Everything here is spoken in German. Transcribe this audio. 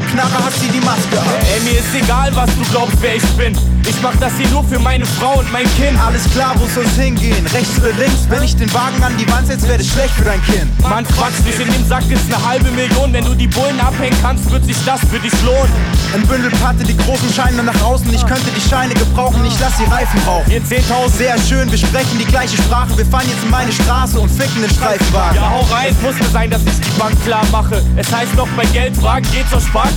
Knarre hat sie die Maske ab. Ey, mir ist egal, was du glaubst, wer ich bin. Ich mach das hier nur für meine Frau und mein Kind. Alles klar, wo soll's hingehen? Rechts oder links? Wenn ich den Wagen an die Wand setz, wär das schlecht für dein Kind. Mann, Quatsch, nicht in dem Sack ist 1/2 Million. Wenn du die Bullen abhängen kannst, wird sich das für dich lohnen. Ein Bündel Patte, die großen Scheine nach außen. Ich könnte die Scheine gebrauchen, ich lass die Reifen rauchen. Ihr 10.000. Sehr schön, wir sprechen die gleiche Sprache. Wir fahren jetzt in meine Straße und ficken den Streifenwagen. Ja, hau rein, es muss mir sein, dass ich die Bank klar mache. Es heißt doch, bei Geldfragen geht's zur Sparkasse.